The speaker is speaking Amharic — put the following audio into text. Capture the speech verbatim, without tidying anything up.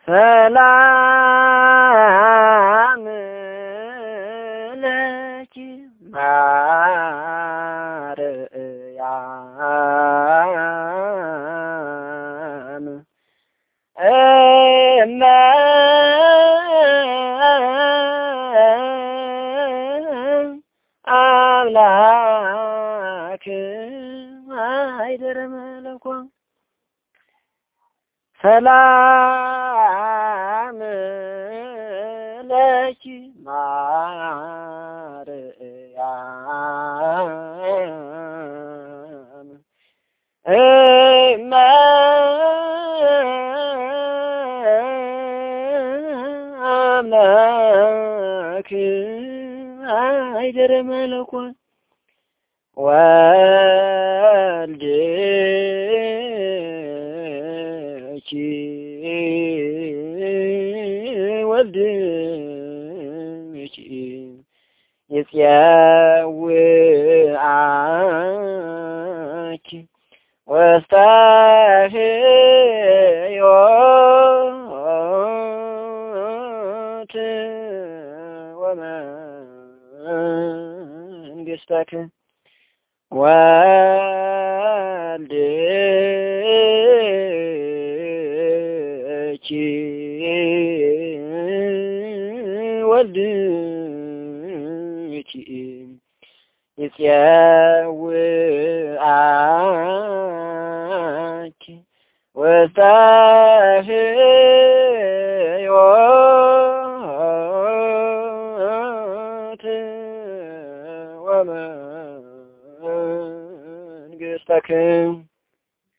ሰላም ለኪ ማርያም እመ አምላክ አይደረ መለኮት ሰላም ለኪ ማርያም እመ አምላክ አይደረ መለኮት ወልድኪ ወልድኪ ይፄውዓኪ ውስተ ሕይወት ወመንግሥተከ ወልድኪ ወልድኪ ይፄውዓኪ ውስተ